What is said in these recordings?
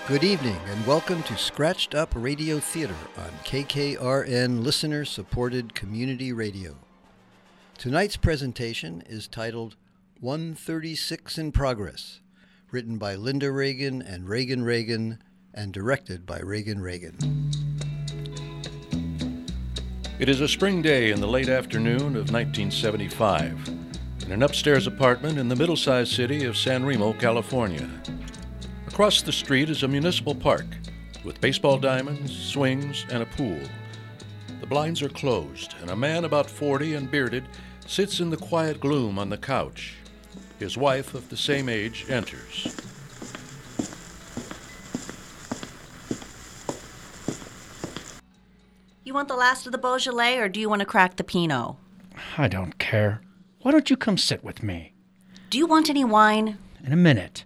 Good evening and welcome to Scratched Up Radio Theater on KKRN listener-supported community radio. Tonight's presentation is titled 136 in Progress, written by Linda Reagan and Reagan Reagan, and directed by Reagan Reagan. It is a spring day in the late afternoon of 1975, in an upstairs apartment in the middle-sized city of San Remo, California. Across the street is a municipal park with baseball diamonds, swings, and a pool. The blinds are closed, and a man about 40 and bearded sits in the quiet gloom on the couch. His wife, of the same age, enters. You want the last of the Beaujolais, or do you want to crack the Pinot? I don't care. Why don't you come sit with me? Do you want any wine? In a minute.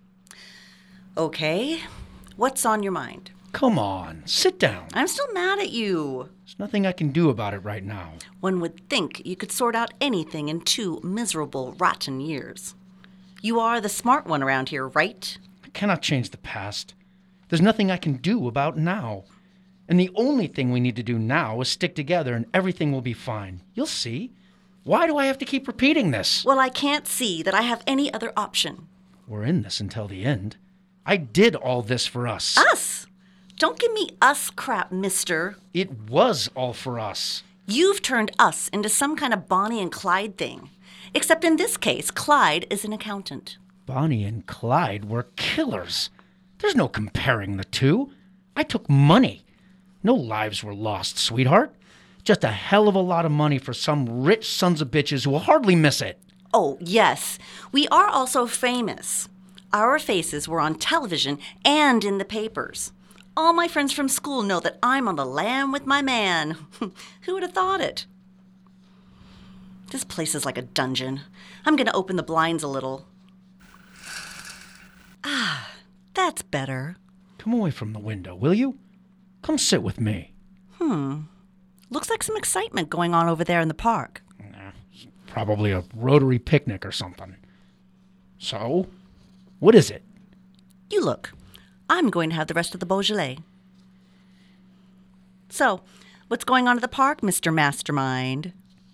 Okay. What's on your mind? Come on, sit down. I'm still mad at you. There's nothing I can do about it right now. One would think you could sort out anything in 2 miserable, rotten years. You are the smart one around here, right? I cannot change the past. There's nothing I can do about now. And the only thing we need to do now is stick together and everything will be fine. You'll see. Why do I have to keep repeating this? Well, I can't see that I have any other option. We're in this until the end. I did all this for us. Us? Don't give me us crap, mister. It was all for us. You've turned us into some kind of Bonnie and Clyde thing. Except in this case, Clyde is an accountant. Bonnie and Clyde were killers. There's no comparing the two. I took money. No lives were lost, sweetheart. Just a hell of a lot of money for some rich sons of bitches who will hardly miss it. Oh, yes. We are also famous. Our faces were on television and in the papers. All my friends from school know that I'm on the lam with my man. Who would have thought it? This place is like a dungeon. I'm going to open the blinds a little. Ah, that's better. Come away from the window, will you? Come sit with me. Looks like some excitement going on over there in the park. Probably a Rotary picnic or something. So, what is it? You look. I'm going to have the rest of the Beaujolais. So, what's going on at the park, Mr. Mastermind?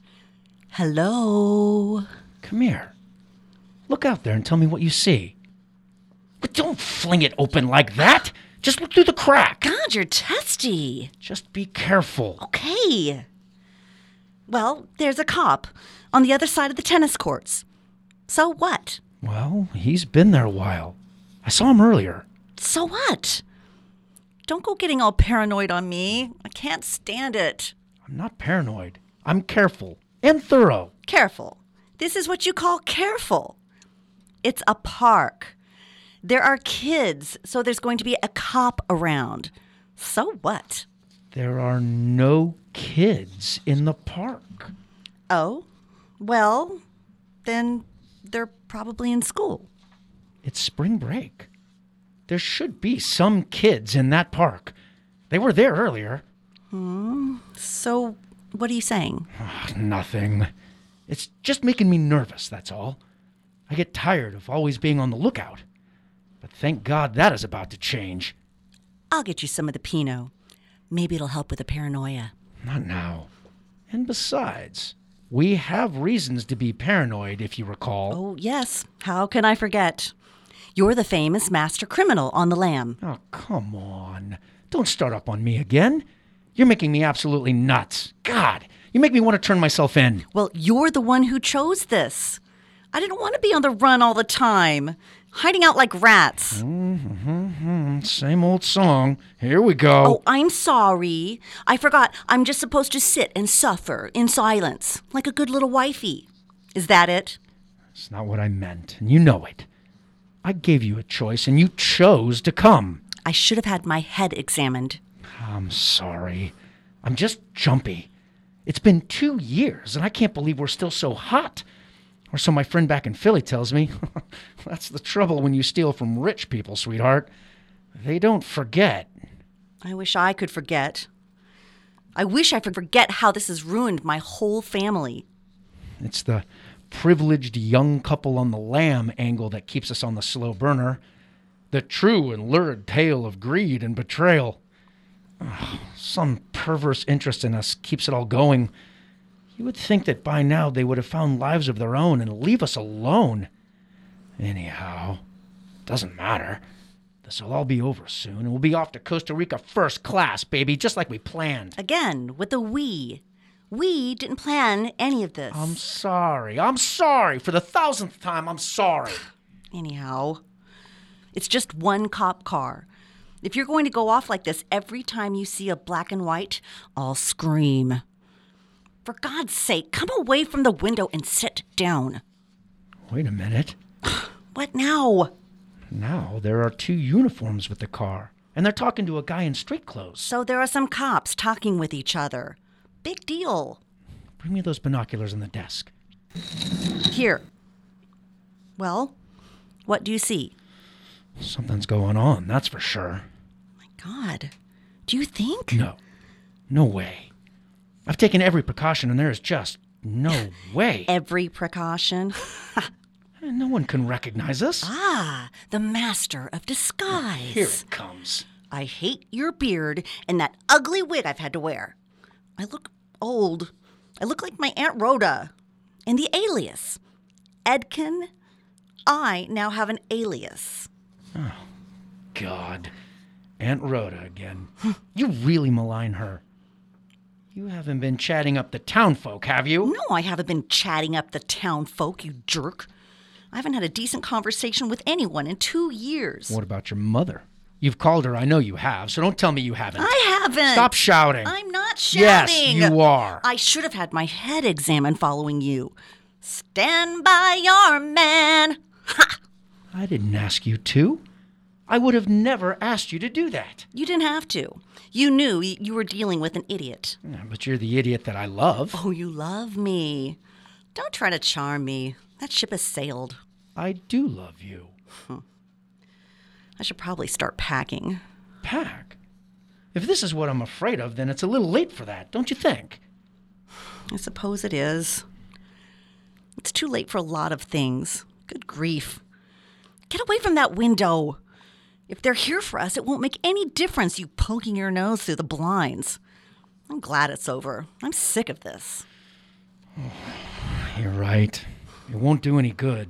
Hello? Come here. Look out there and tell me what you see. But don't fling it open like that. Just look through the crack. God, you're testy. Just be careful. Okay. Well, there's a cop on the other side of the tennis courts. So what? Well, he's been there a while. I saw him earlier. So what? Don't go getting all paranoid on me. I can't stand it. I'm not paranoid. I'm careful and thorough. Careful. This is what you call careful. It's a park. There are kids, so there's going to be a cop around. So what? There are no kids in the park. Oh? Well, then they're probably in school. It's spring break. There should be some kids in that park. They were there earlier. So what are you saying? Nothing. It's just making me nervous, that's all. I get tired of always being on the lookout. But thank God that is about to change. I'll get you some of the Pinot. Maybe it'll help with the paranoia. Not now. And besides, we have reasons to be paranoid, if you recall. Oh, yes. How can I forget? You're the famous master criminal on the lam. Oh, come on. Don't start up on me again. You're making me absolutely nuts. God, you make me want to turn myself in. Well, you're the one who chose this. I didn't want to be on the run all the time, hiding out like rats. Same old song. Here we go. Oh, I'm sorry. I forgot I'm just supposed to sit and suffer in silence, like a good little wifey. Is that it? It's not what I meant, and you know it. I gave you a choice, and you chose to come. I should have had my head examined. I'm sorry. I'm just jumpy. It's been 2 years, and I can't believe we're still so hot. Or so my friend back in Philly tells me. That's the trouble when you steal from rich people, sweetheart. They don't forget. I wish I could forget. I wish I could forget how this has ruined my whole family. It's the privileged young couple on the lam angle that keeps us on the slow burner. The true and lurid tale of greed and betrayal. Ugh, some perverse interest in us keeps it all going. You would think that by now they would have found lives of their own and leave us alone. Anyhow, doesn't matter. This'll all be over soon, and we'll be off to Costa Rica first class, baby, just like we planned. Again, with the we. We didn't plan any of this. I'm sorry. For the 1000th time, I'm sorry. Anyhow, it's just one cop car. If you're going to go off like this every time you see a black and white, I'll scream. For God's sake, come away from the window and sit down. Wait a minute. What now? Now there are 2 uniforms with the car, and they're talking to a guy in street clothes. So there are some cops talking with each other. Big deal. Bring me those binoculars on the desk. Here. Well, what do you see? Something's going on, that's for sure. My God. Do you think? No. No way. I've taken every precaution, and there is just no way. Every precaution? No one can recognize us. Ah, the master of disguise. Here it comes. I hate your beard and that ugly wig I've had to wear. I look old. I look like my Aunt Rhoda. And the alias. Edkin. I now have an alias. God. Aunt Rhoda again. You really malign her. You haven't been chatting up the town folk, have you? No, I haven't been chatting up the town folk, you jerk. I haven't had a decent conversation with anyone in 2 years. What about your mother? You've called her, I know you have, so don't tell me you haven't. I haven't. Stop shouting. I'm not shouting. Yes, you are. I should have had my head examined following you. Stand by your man. Ha! I didn't ask you to. I would have never asked you to do that. You didn't have to. You knew you were dealing with an idiot. Yeah, but you're the idiot that I love. Oh, you love me. Don't try to charm me. That ship has sailed. I do love you. I should probably start packing. Pack? If this is what I'm afraid of, then it's a little late for that, don't you think? I suppose it is. It's too late for a lot of things. Good grief. Get away from that window. If they're here for us, it won't make any difference you poking your nose through the blinds. I'm glad it's over. I'm sick of this. You're right. It won't do any good.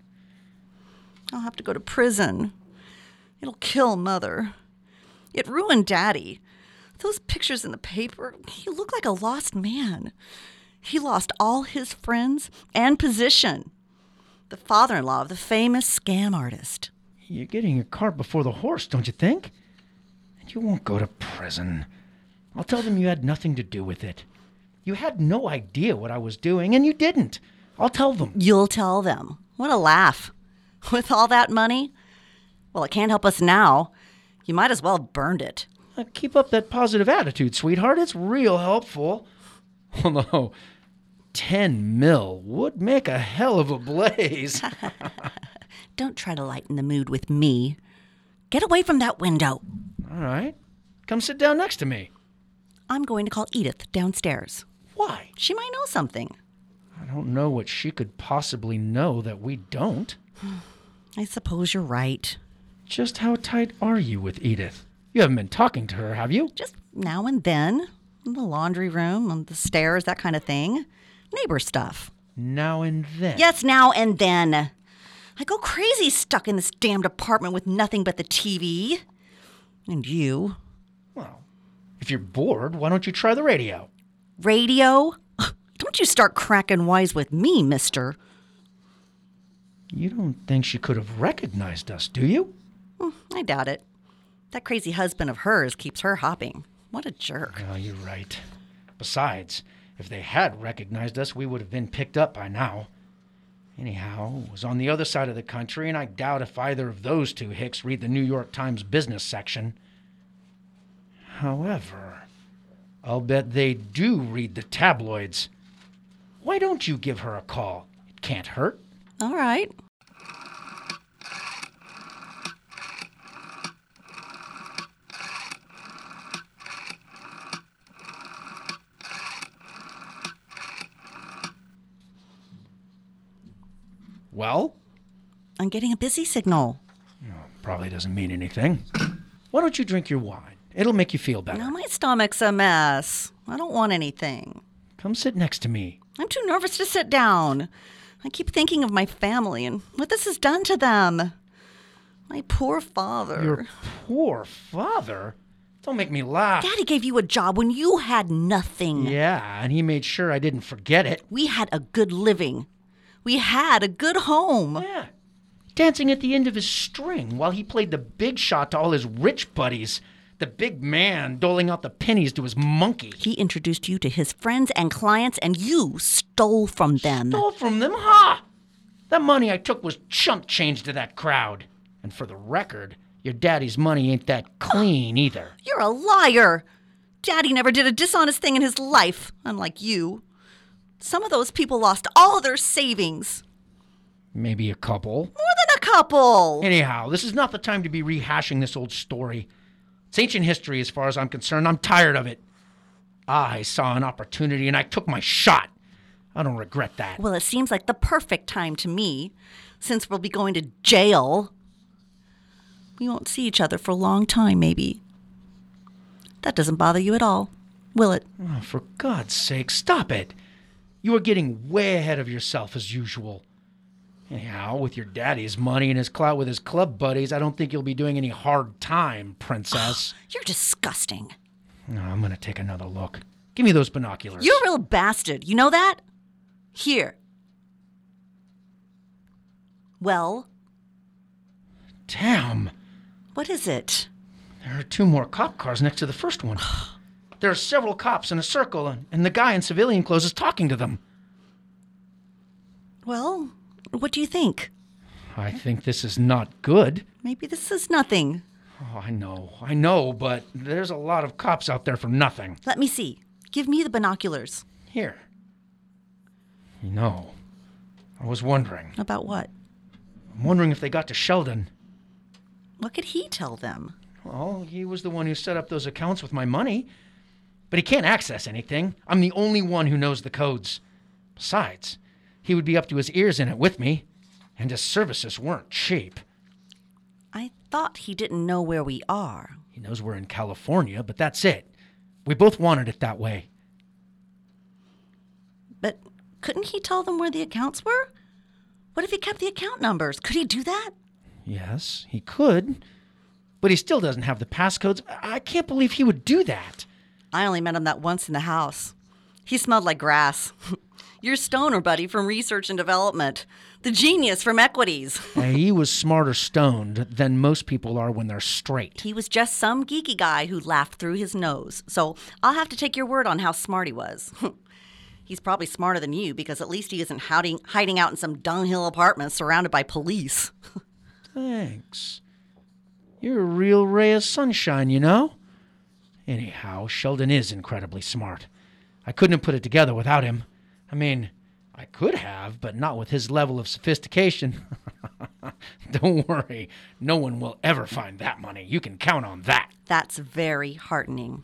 I'll have to go to prison. It'll kill Mother. It ruined Daddy. Those pictures in the paper, he looked like a lost man. He lost all his friends and position. The father-in-law of the famous scam artist. You're getting your cart before the horse, don't you think? And you won't go to prison. I'll tell them you had nothing to do with it. You had no idea what I was doing, and you didn't. I'll tell them. You'll tell them. What a laugh. With all that money? Well, it can't help us now. You might as well have burned it. Keep up that positive attitude, sweetheart. It's real helpful. Although, 10 mil would make a hell of a blaze. Don't try to lighten the mood with me. Get away from that window. All right. Come sit down next to me. I'm going to call Edith downstairs. Why? She might know something. I don't know what she could possibly know that we don't. I suppose you're right. Just how tight are you with Edith? You haven't been talking to her, have you? Just now and then. In the laundry room, on the stairs, that kind of thing. Neighbor stuff. Now and then? Yes, now and then. I go crazy stuck in this damned apartment with nothing but the TV. And you. Well, if you're bored, why don't you try the radio? Radio? Don't you start cracking wise with me, mister. You don't think she could have recognized us, do you? I doubt it. That crazy husband of hers keeps her hopping. What a jerk. Oh, you're right. Besides, if they had recognized us, we would have been picked up by now. Anyhow, it was on the other side of the country, and I doubt if either of those two hicks read the New York Times business section. However, I'll bet they do read the tabloids. Why don't you give her a call? It can't hurt. All right. Well? I'm getting a busy signal. probably doesn't mean anything. Why don't you drink your wine? It'll make you feel better. Now my stomach's a mess. I don't want anything. Come sit next to me. I'm too nervous to sit down. I keep thinking of my family and what this has done to them. My poor father. Your poor father? Don't make me laugh. Daddy gave you a job when you had nothing. Yeah, and he made sure I didn't forget it. We had a good living. We had a good home. Yeah. Dancing at the end of his string while he played the big shot to all his rich buddies. The big man doling out the pennies to his monkey. He introduced you to his friends and clients, and you stole from them. Stole from them? Ha! That money I took was chump change to that crowd. And for the record, your daddy's money ain't that clean either. You're a liar. Daddy never did a dishonest thing in his life, unlike you. Some of those people lost all their savings. Maybe a couple. More than a couple. Anyhow, this is not the time to be rehashing this old story. It's ancient history as far as I'm concerned. I'm tired of it. I saw an opportunity and I took my shot. I don't regret that. Well, it seems like the perfect time to me, since we'll be going to jail. We won't see each other for a long time, maybe. That doesn't bother you at all, will it? Oh, for God's sake, stop it. You are getting way ahead of yourself as usual. Anyhow, with your daddy's money and his clout with his club buddies, I don't think you'll be doing any hard time, princess. You're disgusting. No, I'm going to take another look. Give me those binoculars. You're a real bastard. You know that? Here. Well? Damn. What is it? There are 2 more cop cars next to the first one. There are several cops in a circle, and the guy in civilian clothes is talking to them. Well, what do you think? I think this is not good. Maybe this is nothing. Oh, I know, but there's a lot of cops out there for nothing. Let me see. Give me the binoculars. Here. No. I was wondering. About what? I'm wondering if they got to Sheldon. What could he tell them? Well, he was the one who set up those accounts with my money. But he can't access anything. I'm the only one who knows the codes. Besides, he would be up to his ears in it with me. And his services weren't cheap. I thought he didn't know where we are. He knows we're in California, but that's it. We both wanted it that way. But couldn't he tell them where the accounts were? What if he kept the account numbers? Could he do that? Yes, he could. But he still doesn't have the passcodes. I can't believe he would do that. I only met him that once in the house. He smelled like grass. Your stoner buddy from research and development. The genius from equities. He was smarter stoned than most people are when they're straight. He was just some geeky guy who laughed through his nose. So I'll have to take your word on how smart he was. He's probably smarter than you because at least he isn't hiding out in some dunghill apartment surrounded by police. Thanks. You're a real ray of sunshine, you know? Anyhow, Sheldon is incredibly smart. I couldn't have put it together without him. I mean, I could have, but not with his level of sophistication. Don't worry. No one will ever find that money. You can count on that. That's very heartening.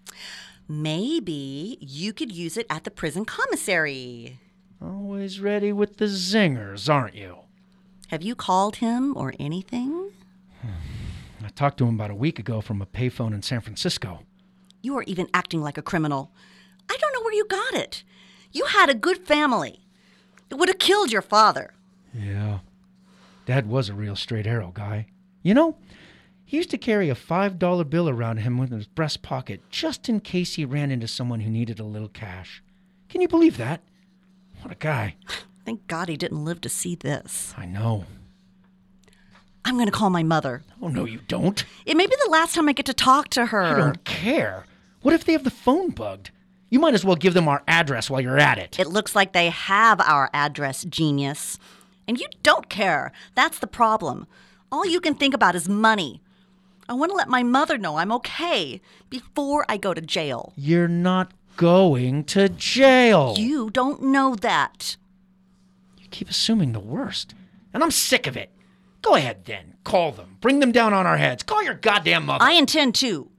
Maybe you could use it at the prison commissary. Always ready with the zingers, aren't you? Have you called him or anything? I talked to him about a week ago from a payphone in San Francisco. You are even acting like a criminal. I don't know where you got it. You had a good family. It would have killed your father. Yeah. Dad was a real straight arrow guy. You know, he used to carry a $5 bill around him in his breast pocket just in case he ran into someone who needed a little cash. Can you believe that? What a guy. Thank God he didn't live to see this. I know. I'm going to call my mother. Oh, no, you don't. It may be the last time I get to talk to her. I don't care. What if they have the phone bugged? You might as well give them our address while you're at it. It looks like they have our address, genius. And you don't care. That's the problem. All you can think about is money. I want to let my mother know I'm okay before I go to jail. You're not going to jail. You don't know that. You keep assuming the worst. And I'm sick of it. Go ahead then. Call them. Bring them down on our heads. Call your goddamn mother. I intend to.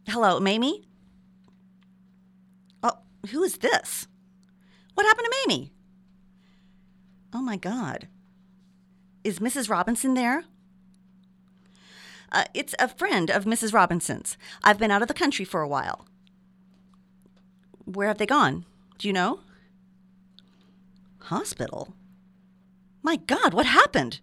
Hello, Mamie? Oh, who is this? What happened to Mamie? Oh, my God. Is Mrs. Robinson there? It's a friend of Mrs. Robinson's. I've been out of the country for a while. Where have they gone? Do you know? Hospital? My God, what happened?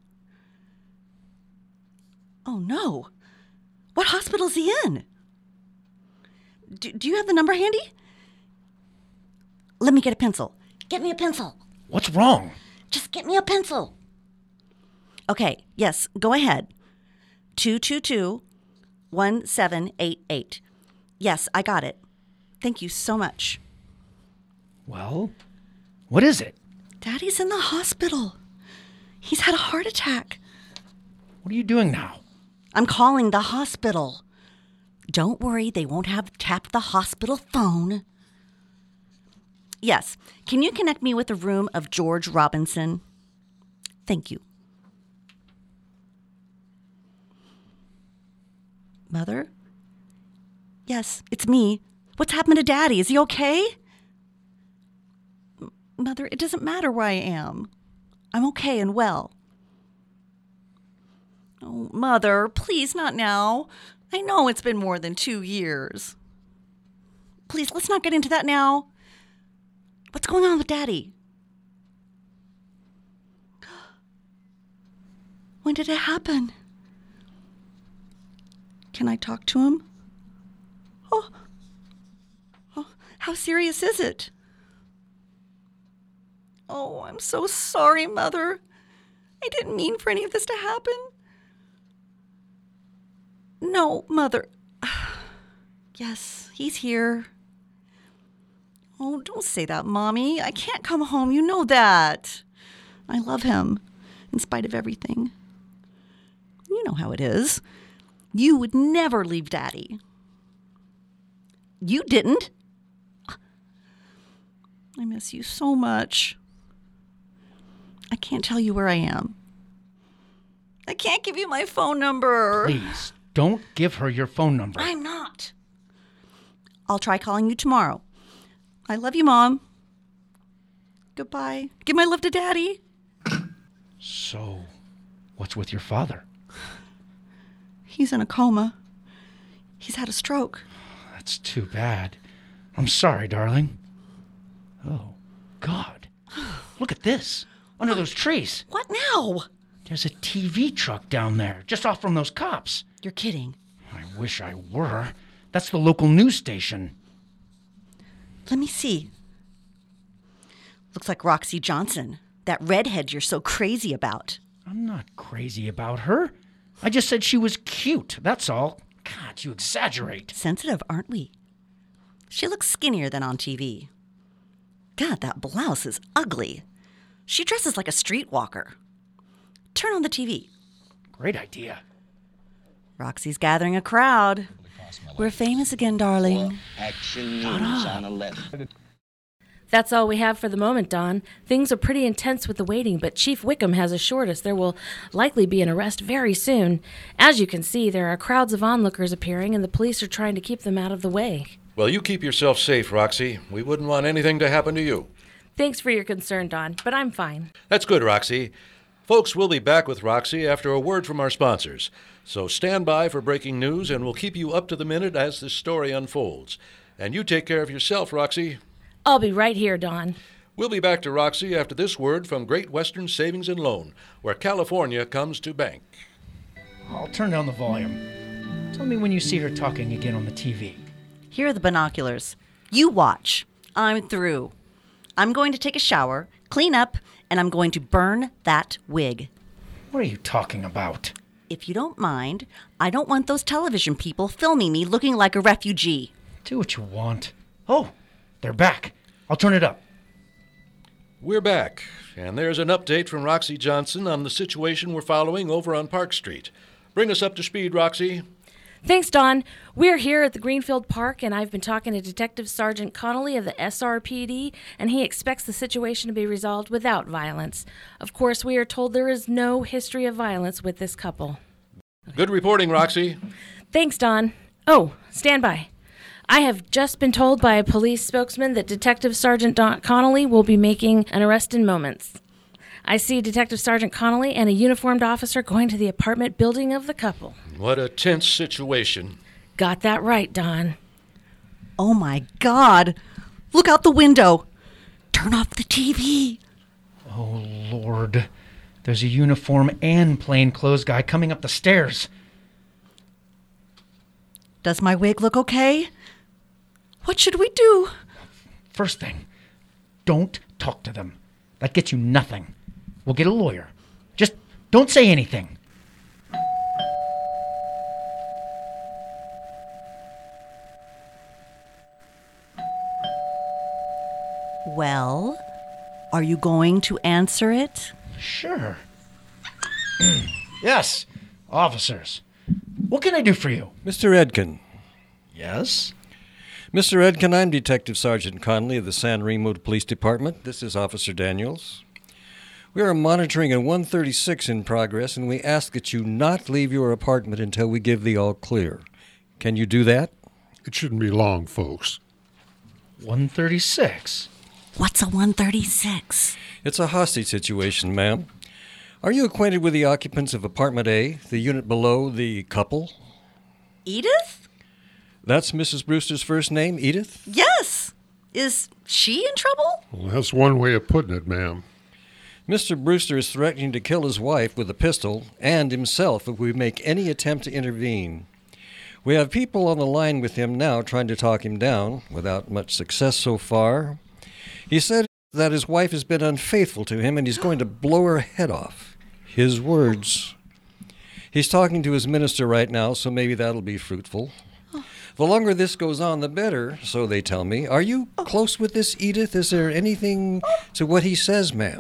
Oh, no. What hospital is he in? Do you have the number handy? Let me get a pencil. Get me a pencil. What's wrong? Just get me a pencil. Okay, yes, go ahead. 222-1788. Yes, I got it. Thank you so much. Well, what is it? Daddy's in the hospital. He's had a heart attack. What are you doing now? I'm calling the hospital. Don't worry, they won't have tapped the hospital phone. Yes, can you connect me with the room of George Robinson? Thank you. Mother? Yes, it's me. What's happened to Daddy? Is he okay? Mother, it doesn't matter where I am. I'm okay and well. Oh, Mother, please, not now. I know it's been more than 2 years. Please, let's not get into that now. What's going on with Daddy? When did it happen? Can I talk to him? Oh, how serious is it? Oh, I'm so sorry, Mother. I didn't mean for any of this to happen. No, Mother. Yes, he's here. Oh, don't say that, Mommy. I can't come home. You know that. I love him, in spite of everything. You know how it is. You would never leave Daddy. You didn't. I miss you so much. I can't tell you where I am. I can't give you my phone number. Please, don't give her your phone number. I'm not. I'll try calling you tomorrow. I love you, Mom. Goodbye. Give my love to Daddy. So, what's with your father? He's in a coma. He's had a stroke. That's too bad. I'm sorry, darling. Oh, God. Look at this. Under those trees. What now? There's a TV truck down there, just off from those cops. You're kidding. I wish I were. That's the local news station. Let me see. Looks like Roxy Johnson, that redhead you're so crazy about. I'm not crazy about her. I just said she was cute, that's all. God, you exaggerate. Sensitive, aren't we? She looks skinnier than on TV. God, that blouse is ugly. She dresses like a streetwalker. Turn on the TV. Great idea. Roxy's gathering a crowd. We're famous again, darling. Action news on 11. That's all we have for the moment, Don. Things are pretty intense with the waiting, but Chief Wickham has assured us there will likely be an arrest very soon. As you can see, there are crowds of onlookers appearing, and the police are trying to keep them out of the way. Well, you keep yourself safe, Roxy. We wouldn't want anything to happen to you. Thanks for your concern, Don, but I'm fine. That's good, Roxy. Folks, we'll be back with Roxy after a word from our sponsors. So stand by for breaking news, and we'll keep you up to the minute as this story unfolds. And you take care of yourself, Roxy. I'll be right here, Don. We'll be back to Roxy after this word from Great Western Savings and Loan, where California comes to bank. I'll turn down the volume. Tell me when you see her talking again on the TV. Here are the binoculars. You watch. I'm through. I'm going to take a shower, clean up, and I'm going to burn that wig. What are you talking about? If you don't mind, I don't want those television people filming me looking like a refugee. Do what you want. Oh, they're back. I'll turn it up. We're back, and there's an update from Roxy Johnson on the situation we're following over on Park Street. Bring us up to speed, Roxy. Thanks, Don. We're here at the Greenfield Park, and I've been talking to Detective Sergeant Connolly of the SRPD, and he expects the situation to be resolved without violence. Of course, we are told there is no history of violence with this couple. Good reporting, Roxy. Thanks, Don. Oh, stand by. I have just been told by a police spokesman that Detective Sergeant Don Connolly will be making an arrest in moments. I see Detective Sergeant Connolly and a uniformed officer going to the apartment building of the couple. What a tense situation. Got that right, Don. Oh my God! Look out the window! Turn off the TV! Oh, Lord. There's a uniform and plainclothes guy coming up the stairs. Does my wig look okay? What should we do? First thing, don't talk to them. That gets you nothing. We'll get a lawyer. Just don't say anything. Well, are you going to answer it? Sure. Yes, officers. What can I do for you? Mr. Edkin. Yes? Mr. Edkin, I'm Detective Sergeant Connolly of the San Remo Police Department. This is Officer Daniels. We are monitoring a 136 in progress, and we ask that you not leave your apartment until we give the all clear. Can you do that? It shouldn't be long, folks. 136. What's a 136? It's a hostage situation, ma'am. Are you acquainted with the occupants of apartment A, the unit below the couple? Edith? That's Mrs. Brewster's first name, Edith? Yes. Is she in trouble? Well, that's one way of putting it, ma'am. Mr. Brewster is threatening to kill his wife with a pistol and himself if we make any attempt to intervene. We have people on the line with him now trying to talk him down, without much success so far. He said that his wife has been unfaithful to him and he's going to blow her head off. His words. He's talking to his minister right now, so maybe that'll be fruitful. The longer this goes on, the better, so they tell me. Are you close with this, Edith? Is there anything to what he says, ma'am?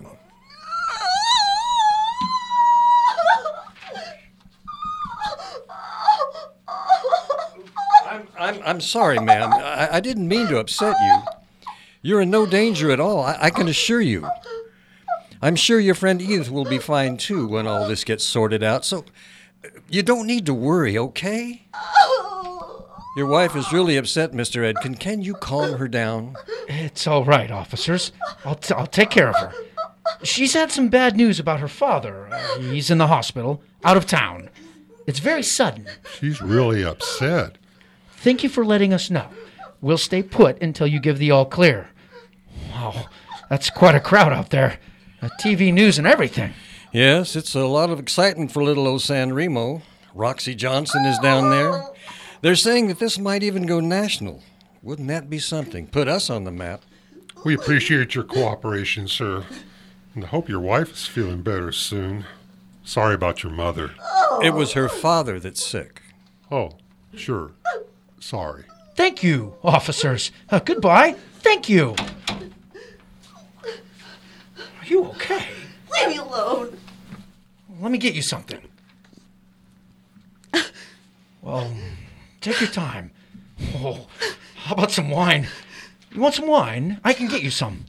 I'm sorry, ma'am. I didn't mean to upset you. You're in no danger at all, I can assure you. I'm sure your friend Edith will be fine, too, when all this gets sorted out, so you don't need to worry, okay? Your wife is really upset, Mr. Edkin. Can you calm her down? It's all right, officers. I'll take care of her. She's had some bad news about her father. He's in the hospital, out of town. It's very sudden. She's really upset. Thank you for letting us know. We'll stay put until you give the all clear. Wow, that's quite a crowd out there. TV news and everything. Yes, it's a lot of excitement for little old San Remo. Roxy Johnson is down there. They're saying that this might even go national. Wouldn't that be something? Put us on the map. We appreciate your cooperation, sir. And I hope your wife is feeling better soon. Sorry about your mother. It was her father that's sick. Oh, sure. Sorry. Thank you, officers. Goodbye. Thank you. Are you okay? Leave me alone. Let me get you something. Well, take your time. Oh, how about some wine? You want some wine? I can get you some.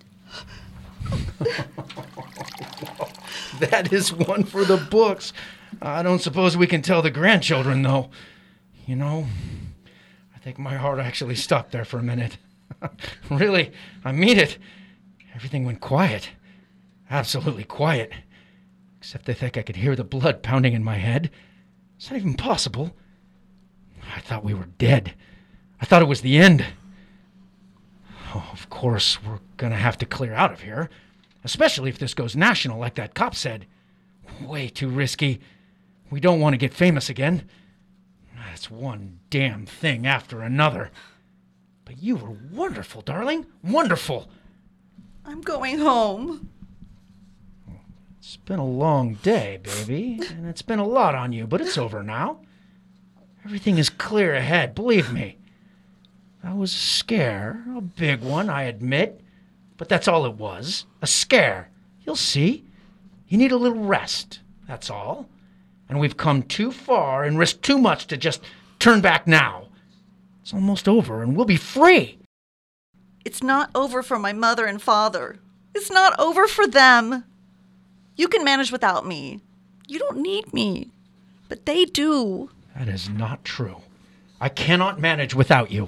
That is one for the books. I don't suppose we can tell the grandchildren, though. You know, I think my heart actually stopped there for a minute. Really, I mean it. Everything went quiet. Absolutely quiet. Except I think I could hear the blood pounding in my head. It's not even possible. I thought we were dead. I thought it was the end. Oh, of course, we're gonna have to clear out of here. Especially if this goes national, like that cop said. Way too risky. We don't want to get famous again. That's one damn thing after another. But you were wonderful, darling. Wonderful. I'm going home. It's been a long day, baby, and it's been a lot on you, but it's over now. Everything is clear ahead, believe me. That was a scare, a big one, I admit, but that's all it was, a scare. You'll see. You need a little rest, that's all. And we've come too far and risked too much to just turn back now. It's almost over, and we'll be free. It's not over for my mother and father. It's not over for them. You can manage without me. You don't need me. But they do. That is not true. I cannot manage without you.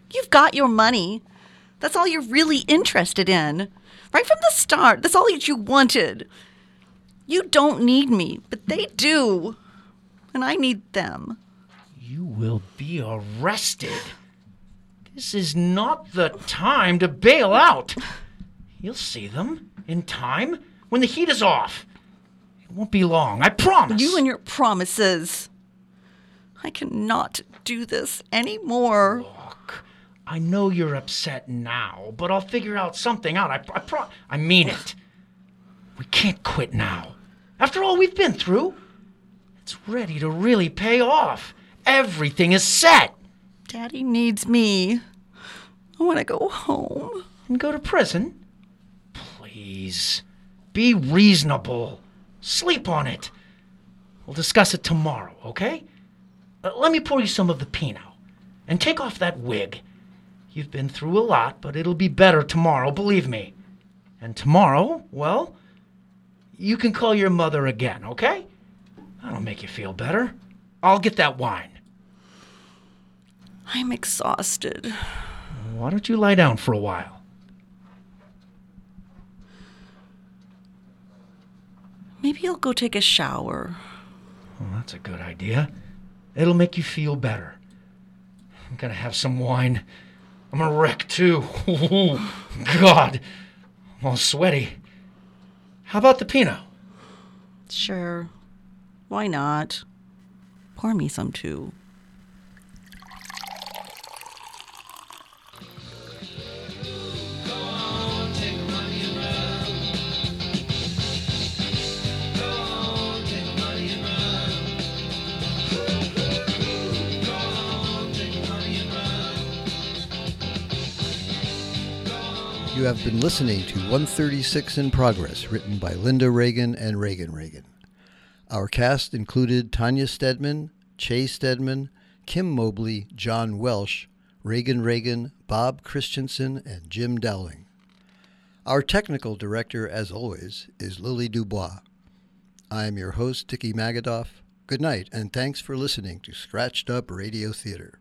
You've got your money. That's all you're really interested in. Right from the start, that's all that you wanted. You don't need me, but they do. And I need them. You will be arrested. This is not the time to bail out. You'll see them in time when the heat is off. It won't be long, I promise. You and your promises. I cannot do this anymore. Look, I know you're upset now, but I'll figure out something out. I mean it. We can't quit now. After all we've been through, it's ready to really pay off. Everything is set. Daddy needs me. I want to go home. And go to prison? Please, be reasonable. Sleep on it. We'll discuss it tomorrow, okay? Let me pour you some of the Pinot. And take off that wig. You've been through a lot, but it'll be better tomorrow, believe me. And tomorrow, well, you can call your mother again, okay? That'll make you feel better. I'll get that wine. I'm exhausted. Why don't you lie down for a while? Maybe I'll go take a shower. Well, that's a good idea. It'll make you feel better. I'm gonna have some wine. I'm a wreck, too. God. I'm all sweaty. How about the Pinot? Sure. Why not? Pour me some, too. You have been listening to 136 in Progress, written by Linda Reagan and Reagan Reagan. Our cast included Tanya Stedman, Che Stedman, Kim Mobley, John Welsh, Reagan Reagan, Bob Christensen, and Jim Dowling. Our technical director, as always, is Lily Dubois. I am your host, Dickie Magadoff. Good night, and thanks for listening to Scratched Up Radio Theater.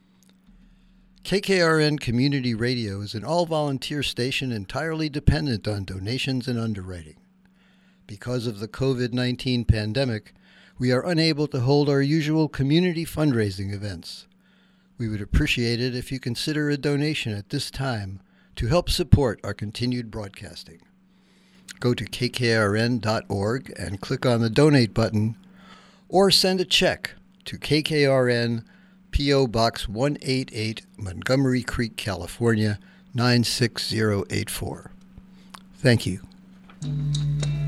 KKRN Community Radio is an all-volunteer station entirely dependent on donations and underwriting. Because of the COVID-19 pandemic, we are unable to hold our usual community fundraising events. We would appreciate it if you consider a donation at this time to help support our continued broadcasting. Go to kkrn.org and click on the donate button, or send a check to KKRN P.O. Box 188, Montgomery Creek, California, 96084. Thank you.